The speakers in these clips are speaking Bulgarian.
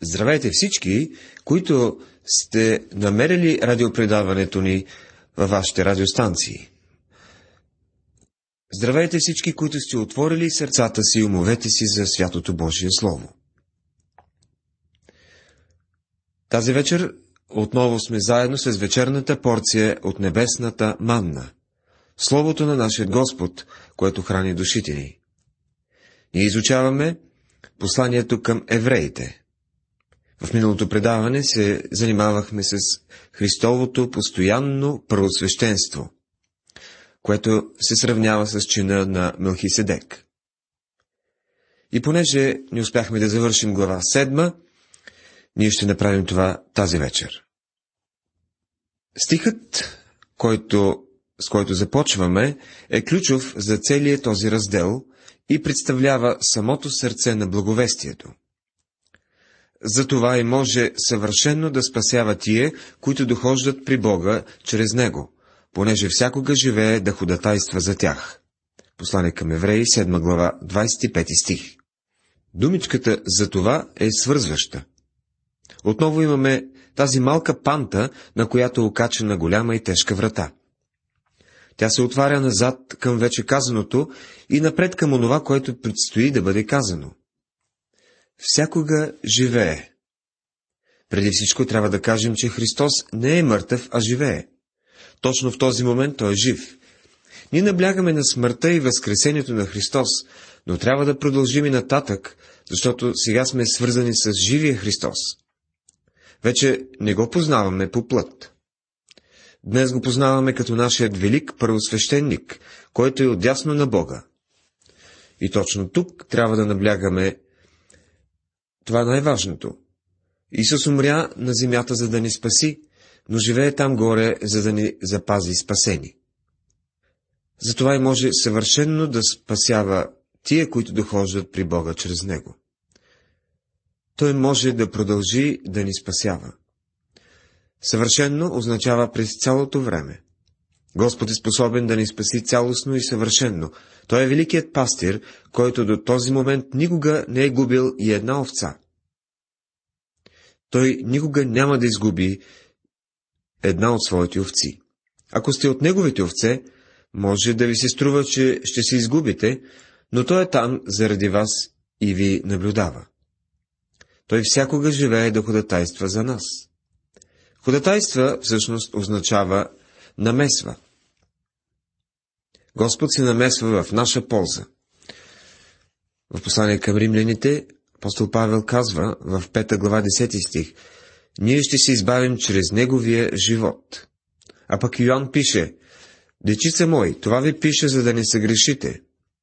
Здравейте всички, които сте намерили радиопредаването ни във вашите радиостанции. Здравейте всички, които сте отворили сърцата си и умовете си за Святото Божие Слово. Тази вечер отново сме заедно с вечерната порция от небесната манна, Словото на нашия Господ, което храни душите ни. Ние изучаваме посланието към евреите. В миналото предаване се занимавахме с Христовото постоянно първосвещенство, което се сравнява с чина на Мелхиседек. И понеже не успяхме да завършим глава 7, ние ще направим това тази вечер. Стихът, с който започваме, е ключов за целия този раздел и представлява самото сърце на благовестието. Затова и може съвършено да спасява тие, които дохождат при Бога чрез Него, понеже всякога живее да ходатайства за тях. Послание към Евреи, 7 глава, 25 стих. Думичката за това е свързваща. Отново имаме тази малка панта, на която е окачена голяма и тежка врата. Тя се отваря назад към вече казаното и напред към онова, което предстои да бъде казано. Всякога живее. Преди всичко трябва да кажем, че Христос не е мъртъв, а живее. Точно в този момент Той е жив. Ние наблягаме на смъртта и възкресението на Христос, но трябва да продължим и нататък, защото сега сме свързани с живия Христос. Вече не го познаваме по плът. Днес го познаваме като нашият велик първосвещеник, който е отдясно на Бога. И точно тук трябва да наблягаме това най-важното. Исус умря на земята, за да ни спаси, но живее там горе, за да ни запази спасени. Затова и може съвършенно да спасява тия, които дохождат при Бога чрез Него. Той може да продължи да ни спасява. Съвършенно означава през цялото време. Господ е способен да ни спаси цялостно и съвършенно. Той е великият пастир, който до този момент никога не е губил и една овца. Той никога няма да изгуби една от своите овци. Ако сте от неговите овце, може да ви се струва, че ще се изгубите, но той е там заради вас и ви наблюдава. Той всякога живее да ходатайства за нас. Ходатайства всъщност означава намесва. Господ се намесва в наша полза. В послание към римляните апостол Павел казва в 5 глава 10 стих: ние ще се избавим чрез неговия живот. А пък Йоан пише: дечица мои, това ви пише, за да не съгрешите.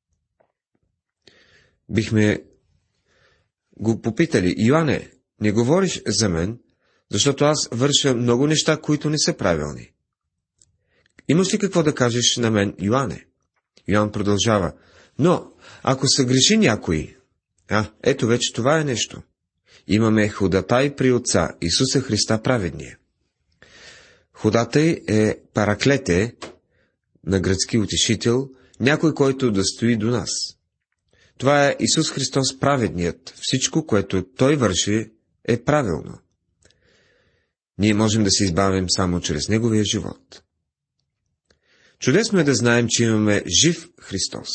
Бихме го попитали: Йоане, не говориш за мен, защото аз върша много неща, които не са правилни. Имаш ли какво да кажеш на мен, Йоане? Йоан продължава: но, ако съгреши някой, ето вече това е нещо. Имаме ходатай при Отца, Исуса Христа праведния. Ходатай е параклете, на гръцки утешител, някой, който да стои до нас. Това е Исус Христос праведният. Всичко, което Той върши, е правилно. Ние можем да се избавим само чрез Неговия живот. Чудесно е да знаем, че имаме жив Христос.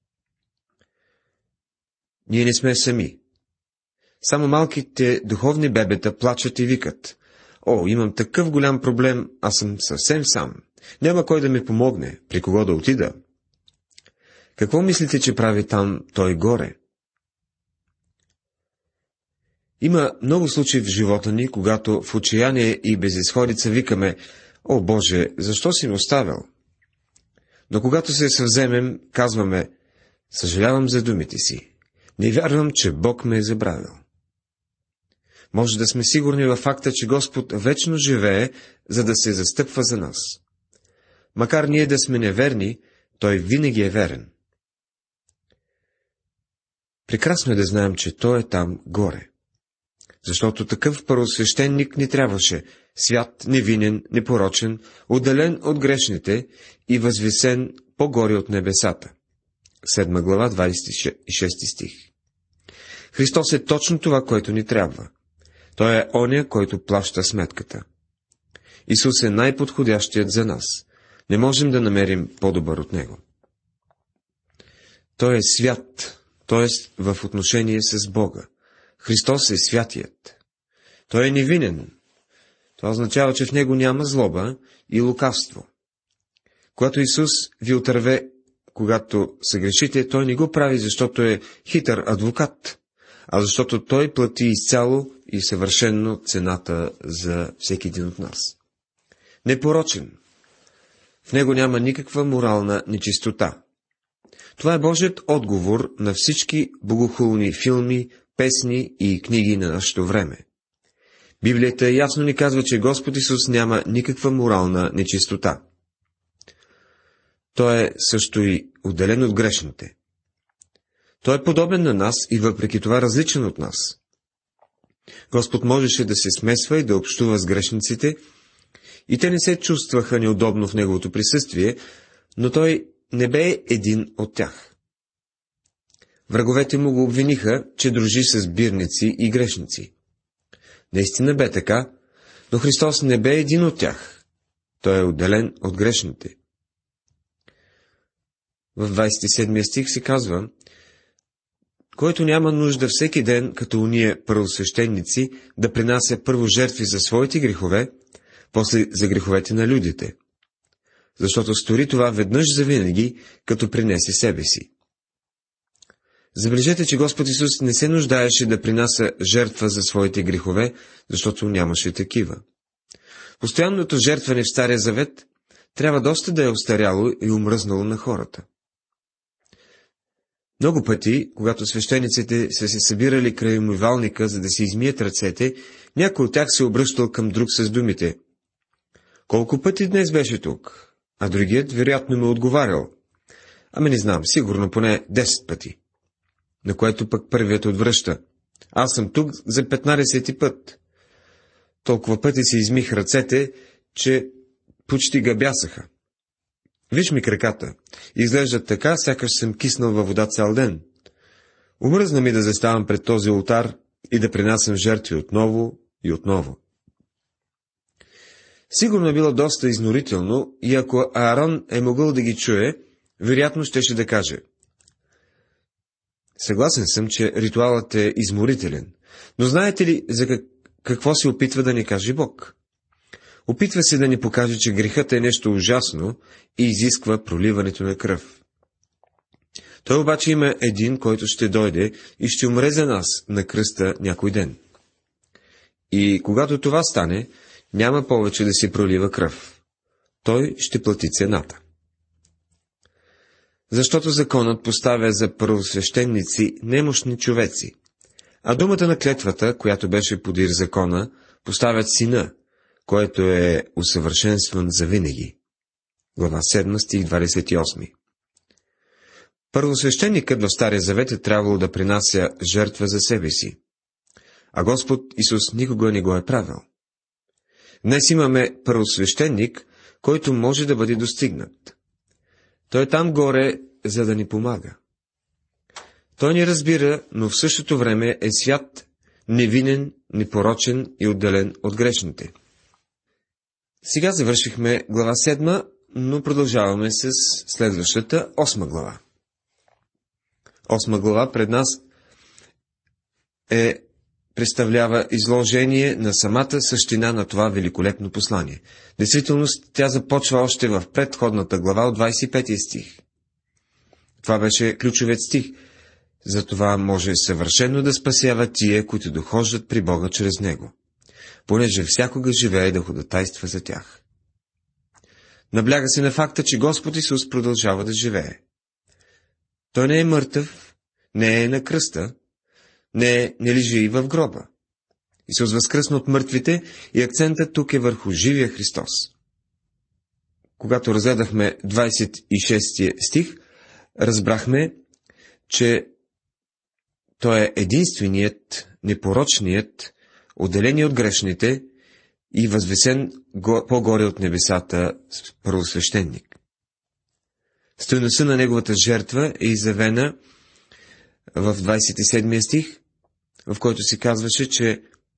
Ние не сме сами. Само малките духовни бебета плачат и викат: о, имам такъв голям проблем, аз съм съвсем сам. Няма кой да ми помогне, при кого да отида. Какво мислите, че прави там той горе? Има много случаи в живота ни, когато в отчаяние и безизходица викаме: о, Боже, защо си ме оставил? Но когато се съвземем, казваме: съжалявам за думите си. Не вярвам, че Бог ме е забравил. Може да сме сигурни във факта, че Господ вечно живее, за да се застъпва за нас. Макар ние да сме неверни, Той винаги е верен. Прекрасно е да знаем, че Той е там горе. Защото такъв първосвещеник ни трябваше, свят, невинен, непорочен, отдален от грешните и възвисен по-горе от небесата. 7 глава, 26 стих. Христос е точно това, което ни трябва. Той е оня, който плаща сметката. Исус е най-подходящият за нас. Не можем да намерим по-добър от Него. Той е свят, т.е. в отношение с Бога. Христос е святият. Той е невинен. Това означава, че в Него няма злоба и лукавство. Когато Исус ви отърве, когато се грешите, Той не го прави, защото е хитър адвокат, а защото Той плати изцяло и съвършенно цената за всеки един от нас. Непорочен. В Него няма никаква морална нечистота. Това е Божият отговор на всички богохулни филми, песни и книги на нашето време. Библията ясно ни казва, че Господ Исус няма никаква морална нечистота. Той е също и отделен от грешните. Той е подобен на нас и въпреки това различен от нас. Господ можеше да се смесва и да общува с грешниците, и те не се чувстваха неудобно в Неговото присъствие, но Той не бе един от тях. Враговете му го обвиниха, че дружи с бирници и грешници. Наистина бе така, но Христос не бе един от тях. Той е отделен от грешните. В 27 стих се казва: който няма нужда всеки ден, като уния първосвещеници, да принася първо жертви за своите грехове, после за греховете на людите. Защото стори това веднъж завинаги, като принесе себе си. Забележете, че Господ Исус не се нуждаеше да принася жертва за своите грехове, защото нямаше такива. Постоянното жертване в Стария Завет трябва доста да е остаряло и омръзнало на хората. Много пъти, когато свещениците са се събирали край умивалника, за да си измият ръцете, някой от тях се обръщал към друг с думите: колко пъти днес беше тук? А другият вероятно му отговарял: ами не знам, сигурно поне 10 пъти. На което пък първият отвръща: аз съм тук за 15-ти път. Толкова пъти си измих ръцете, че почти гъбясаха. Виж ми краката, изглеждат така, сякаш съм киснал във вода цял ден. Умръзна ми да заставам пред този олтар и да принасям жертви отново и отново. Сигурно е било доста изнурително и ако Аарон е могъл да ги чуе, вероятно щеше да каже: съгласен съм, че ритуалът е изморителен, но знаете ли за какво се опитва да ни каже Бог? Опитва се да ни покаже, че грехът е нещо ужасно и изисква проливането на кръв. Той обаче има един, който ще дойде и ще умре за нас на кръста някой ден. И когато това стане, няма повече да се пролива кръв. Той ще плати цената. Защото законът поставя за първосвещеници немощни човеци, а думата на клетвата, която беше подир закона, поставят сина, който е усъвършенстван завинаги. Глава 7, стих 28. Първосвещеникът в Стария Завет е трябвало да принася жертва за себе си, а Господ Исус никога не го е правил. Днес имаме първосвещеник, който може да бъде достигнат. Той е там горе, за да ни помага. Той ни разбира, но в същото време е свят, невинен, непорочен и отделен от грешните. Сега завършихме глава 7, но продължаваме с следващата 8 глава. 8 глава пред нас представлява изложение на самата същина на това великолепно послание. Действително, тя започва още в предходната глава от 25 стих. Това беше ключовият стих. Затова може съвършено да спасява тия, които дохождат при Бога чрез Него, понеже всякога живее да ходатайства за тях. Набляга се на факта, че Господ Исус продължава да живее. Той не е мъртъв, не е на кръста, не лежи и в гроба. Исус възкръсна от мъртвите и акцентът тук е върху живия Христос. Когато разгледахме 26 стих, разбрахме, че Той е единственият, непорочният, отделени от грешните и възвесен по-горе от небесата първосвещеник. Стойността на неговата жертва е изявена в 27 стих, в който се казваше, че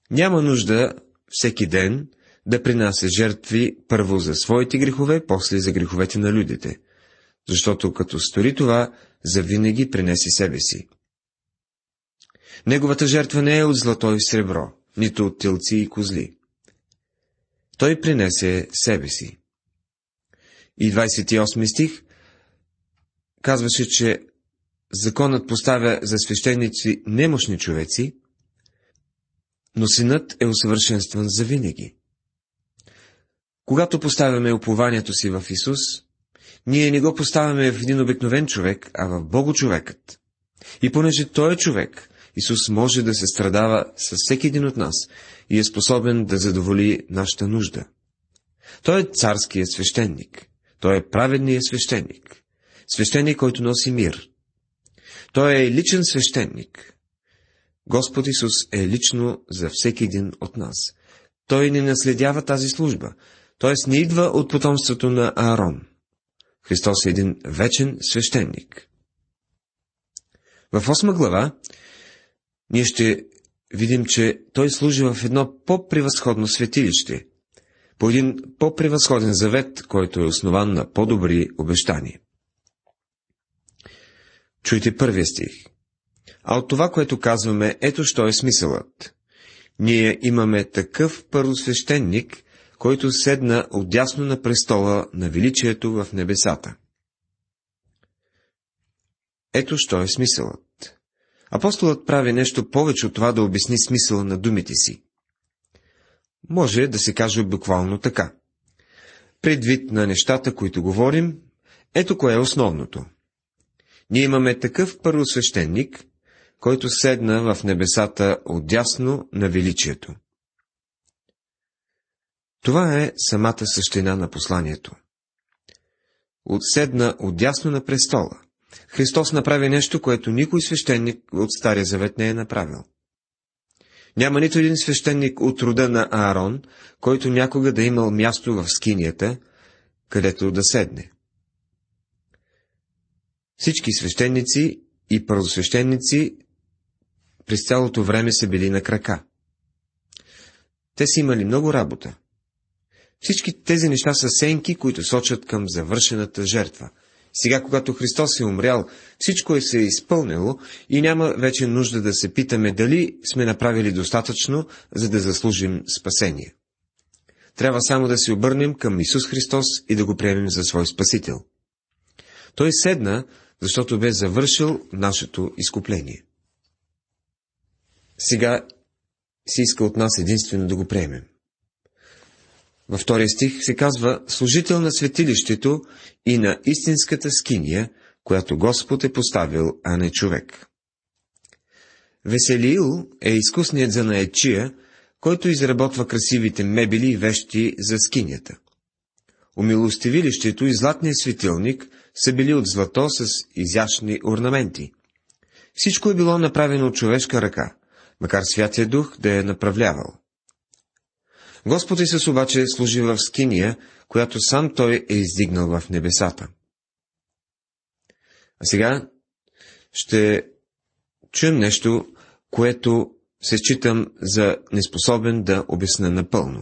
Няма нужда всеки ден да принася жертви първо за своите грехове, после за греховете на людите, защото като стори това, завинаги принесе себе си. Неговата жертва не е от злато и сребро, нито от телци и козли. Той принесе себе си. И 28 стих казваше, че законът поставя за свещеници немощни човеци, но Синът е усъвършенстван завинаги. Когато поставяме упованието си в Исус, ние не го поставяме в един обикновен човек, а в Богочовекът. И понеже Той е човек, Исус може да се страдава с всеки един от нас и е способен да задоволи нашата нужда. Той е царският свещеник. Той е праведният свещеник. Свещеник, който носи мир. Той е личен свещеник. Господ Исус е лично за всеки един от нас. Той не наследява тази служба, т.е. не идва от потомството на Аарон. Христос е един вечен свещеник. В 8 глава ние ще видим, че Той служи в едно по-превъзходно светилище, по един по-превъзходен завет, който е основан на по-добри обещания. Чуйте първия стих. А от това, което казваме, ето що е смисълът. Ние имаме такъв първосвещеник, който седна отдясно на престола на величието в небесата. Ето що е смисълът. Апостолът прави нещо повече от това да обясни смисъла на думите си. Може да се каже буквално така. Предвид на нещата, които говорим, ето кое е основното. Ние имаме такъв първосвещеник, който седна в небесата отдясно на величието. Това е самата същина на посланието. Седна отдясно на престола. Христос направи нещо, което никой свещеник от Стария завет не е направил. Няма нито един свещеник от рода на Аарон, който някога да е имал място в скинията, където да седне. Всички свещеници и първосвещеници през цялото време са били на крака. Те са имали много работа. Всички тези неща са сенки, които сочат към завършената жертва. Сега, когато Христос е умрял, всичко се е изпълнило и няма вече нужда да се питаме дали сме направили достатъчно, за да заслужим спасение. Трябва само да се обърнем към Исус Христос и да го приемем за свой Спасител. Той седна, защото бе завършил нашето изкупление. Сега се иска от нас единствено да го приемем. Във 2 стих се казва служител на светилището и на истинската скиния, която Господ е поставил, а не човек. Веселиил е изкусният занаятчия, който изработва красивите мебели и вещи за скинията. Умилостивилището и златният светилник са били от злато с изящни орнаменти. Всичко е било направено от човешка ръка, макар Святия Дух да е направлявал. Господ Исус обаче служи в скиния, която сам Той е издигнал в небесата. А сега ще чуем нещо, което се считам за неспособен да обясня напълно.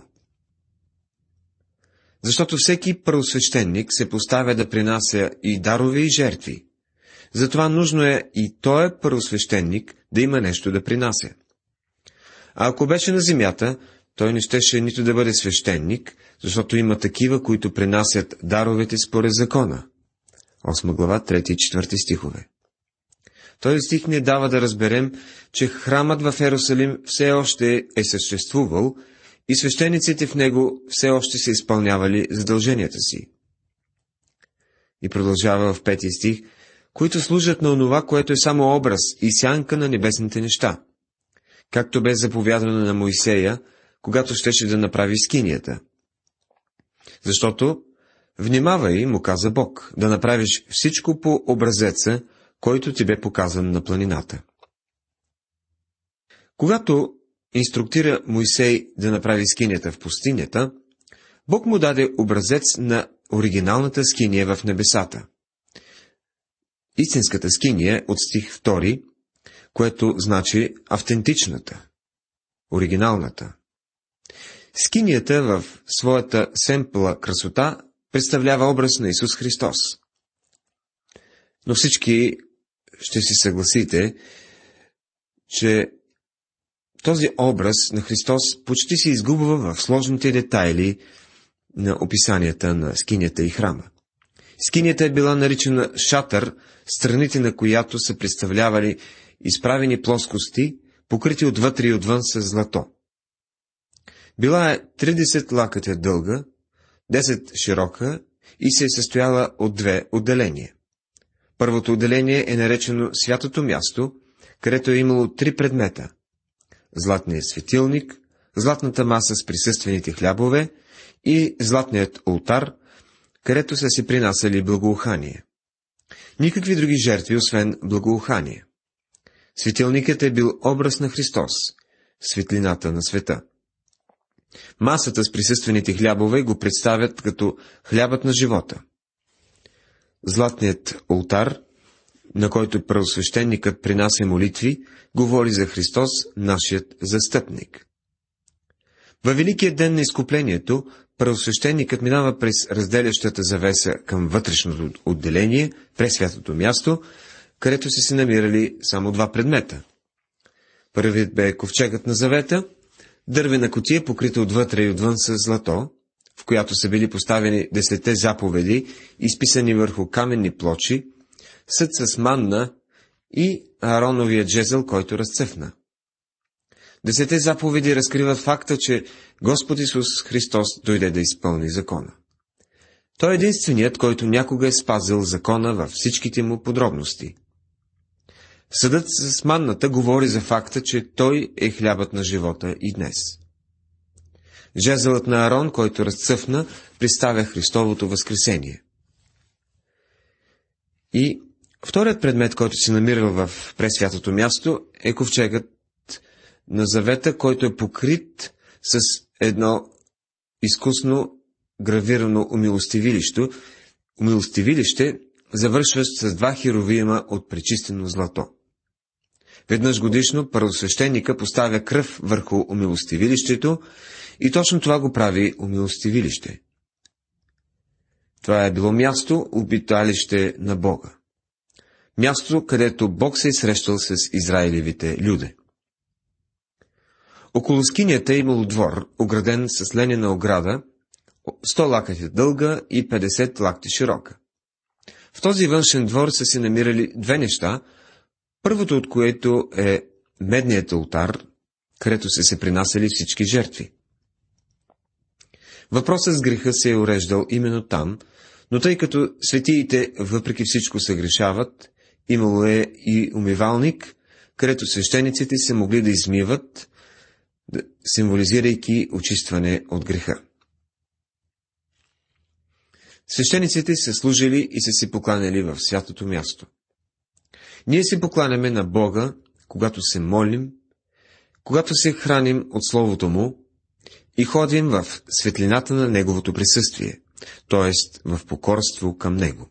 Защото всеки първосвещеник се поставя да принася и дарове, и жертви. Затова нужно е и той първосвещеник да има нещо да принася. А ако беше на земята, той не щеше нито да бъде свещеник, защото има такива, които принасят даровете според закона. 8 глава, 3 и 4 стихове. Този стих ни дава да разберем, че храмът в Йерусалим все още е съществувал и свещениците в него все още са изпълнявали задълженията си. И продължава в 5 стих, които служат на онова, което е само образ и сянка на небесните неща, както бе заповядано на Моисея, когато щеше да направи скинията. Защото, внимавай, му каза Бог, да направиш всичко по образеца, който ти бе показан на планината. Когато инструктира Моисей да направи скинията в пустинята, Бог му даде образец на оригиналната скиния в небесата. Истинската скиния от стих 2, което значи автентичната, оригиналната. Скинията в своята семпла красота представлява образ на Исус Христос. Но всички ще си съгласите, че този образ на Христос почти се изгубва в сложните детайли на описанията на скинята и храма. Скинята е била наричана шатър, страните на която са представлявали изправени плоскости, покрити отвътре и отвън с злато. Била е 30 лакътя дълга, 10 широка и се е състояла от две отделения. Първото отделение е наречено святото място, където е имало 3 предмета: златният светилник, златната маса с присъствените хлябове и златният олтар, където са се принасяли благоухание. Никакви други жертви, освен благоухание. Светилникът е бил образ на Христос, светлината на света. Масата с присъствените хлябове го представят като хлябът на живота. Златният олтар, на който първосвещеникът принася молитви, говори за Христос, нашият застъпник. Във великия ден на изкуплението, първосвещеникът минава през разделящата завеса към вътрешното отделение, през святото място, където са се намирали само 2 предмета. Първият бе ковчегът на завета, дървена кутия, покрита отвътре и отвън с злато, в която са били поставени 10 заповеди, изписани върху каменни плочи, съд с манна и Аароновия джезъл, който разцъфна. 10 заповеди разкриват факта, че Господ Исус Христос дойде да изпълни закона. Той е единственият, който някога е спазил закона във всичките му подробности. Съдът с манната говори за факта, че той е хлябът на живота и днес. Жезълът на Аарон, който разцъфна, представя Христовото възкресение. И вторият предмет, който се намира в пресвятото място, е ковчегът на завета, който е покрит с едно изкусно гравирано умилостивилище, завършващ с 2 херовима от пречистено злато. Веднъж годишно първосвещеника поставя кръв върху умилостивилището и точно това го прави умилостивилище. Това е било място, обиталище на Бога. Място, където Бог се е срещал с Израилевите люде. Около скинията е имало двор, ограден с ленена ограда, 100 лакъти дълга и 50 лакти широка. В този външен двор са се намирали 2 неща, първото от което е медният олтар, където са се принасяли всички жертви. Въпросът с греха се е уреждал именно там, но тъй като светиите въпреки всичко се грешават, имало е и умивалник, където свещениците се могли да измиват, символизирайки очистване от греха. Свещениците са служили и са се покланяли в святото място. Ние се покланяме на Бога, когато се молим, когато се храним от Словото Му и ходим в светлината на Неговото присъствие, т.е. в покорство към Него.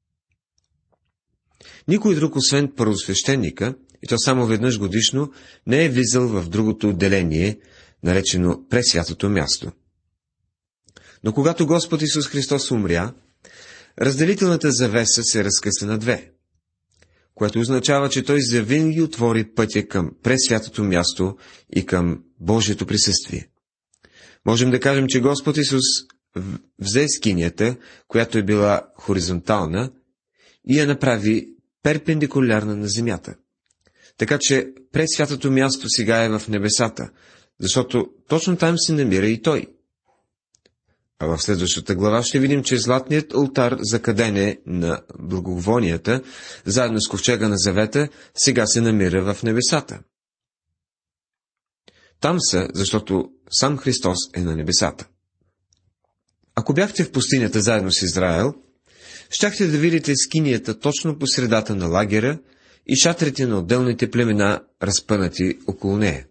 Никой друг, освен първосвещеника, и то само веднъж годишно, не е влизал в другото отделение, наречено пресвятото място. Но когато Господ Исус Христос умря, разделителната завеса се разкъса на 2, което означава, че Той завинаги отвори пътя към пресвятото място и към Божието присъствие. Можем да кажем, че Господ Исус взе скинията, която е била хоризонтална, и я направи перпендикулярна на земята. Така че пресвятото място сега е в небесата, защото точно там се намира и Той. А в следващата глава ще видим, че златният олтар за кадене на благовонията, заедно с ковчега на завета, сега се намира в небесата. Там са, защото сам Христос е на небесата. Ако бяхте в пустинята заедно с Израел, щяхте да видите скинията точно по средата на лагера и шатрите на отделните племена, разпънати около нея.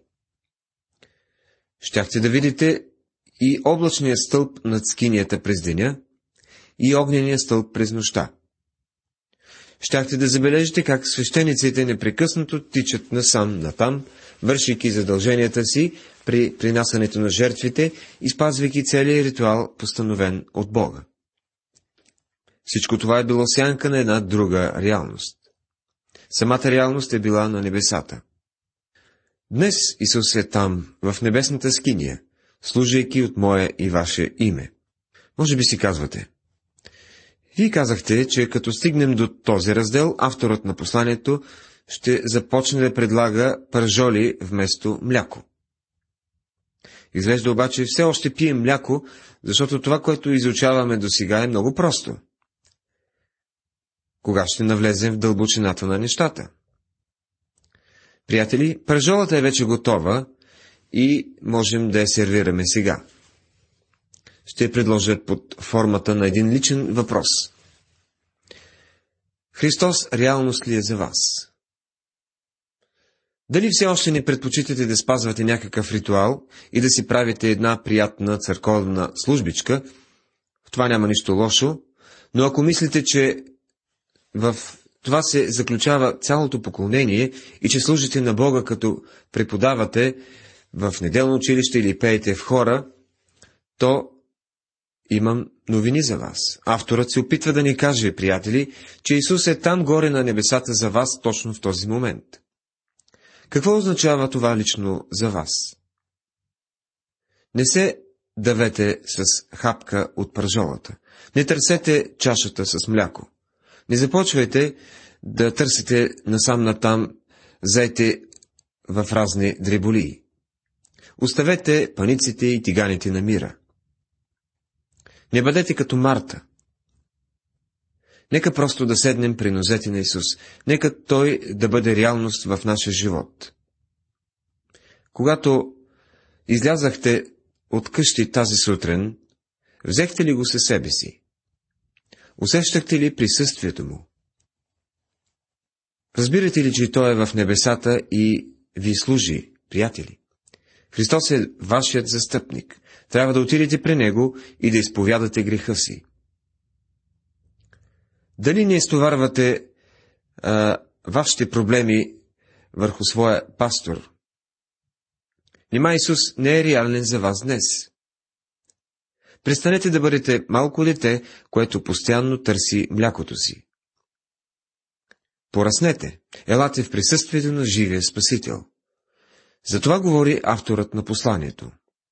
Щяхте да видите и облачния стълб над скинията през деня и огнения стълб през нощта. щяхте да забележите как свещениците непрекъснато тичат насам-натам, вършейки задълженията си при принасянето на жертвите и спазвайки целият ритуал, постановен от Бога. Всичко това е било сянка на една друга реалност. Самата реалност е била на небесата. Днес Исус е там, в небесната скиния, служейки от мое и ваше име. Може би си казвате: вие казахте, че като стигнем до този раздел, авторът на посланието ще започне да предлага пържоли вместо мляко. Изглежда обаче все още пием мляко, защото това, което изучаваме досега, е много просто. Кога ще навлезем в дълбочината на нещата? Приятели, пържолата е вече готова и можем да я сервираме сега. Ще я предложа под формата на един личен въпрос. Христос реалност ли е за вас? Дали все още не предпочитате да спазвате някакъв ритуал и да си правите една приятна църковна службичка? В това няма нищо лошо, но ако мислите, че в това се заключава цялото поклонение и че служите на Бога, като преподавате в неделно училище или пеете в хора, то имам новини за вас. Авторът се опитва да ни каже, приятели, че Исус е там горе на небесата за вас точно в този момент. Какво означава това лично за вас? Не се давете с хапка от пържолата. Не търсете чашата с мляко. Не започвайте да търсите насам-натам, заете в разни дреболии. Оставете паниците и тиганите на мира. Не бъдете като Марта. Нека просто да седнем при нозете на Исус. Нека Той да бъде реалност в нашия живот. Когато излязахте от къщи тази сутрин, взехте ли го със себе си? Усещахте ли присъствието му? Разбирате ли, че Той е в небесата и ви служи, приятели? Христос е вашият застъпник. Трябва да отидете при Него и да изповядате греха си. Дали не изтоварвате вашите проблеми върху своя пастор? Нима Исус не е реален за вас днес? Престанете да бъдете малко дете, което постоянно търси млякото си. Пораснете, елате в присъствието на живия Спасител. За това говори авторът на посланието.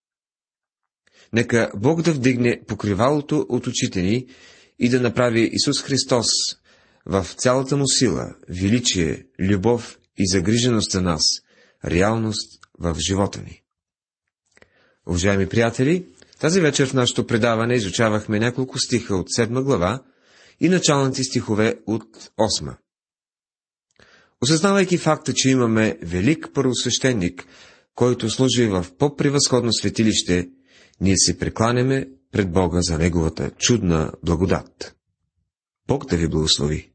Нека Бог да вдигне покривалото от очите ни и да направи Исус Христос в цялата му сила, величие, любов и загриженост за нас, реалност в живота ни. Уважаеми приятели, тази вечер в нашето предаване изучавахме няколко стиха от 7 глава и началните стихове от 8. Осъзнавайки факта, че имаме велик първосвещеник, който служи в по-превъзходно светилище, ние се прекланяме пред Бога за Неговата чудна благодат. Бог да ви благослови!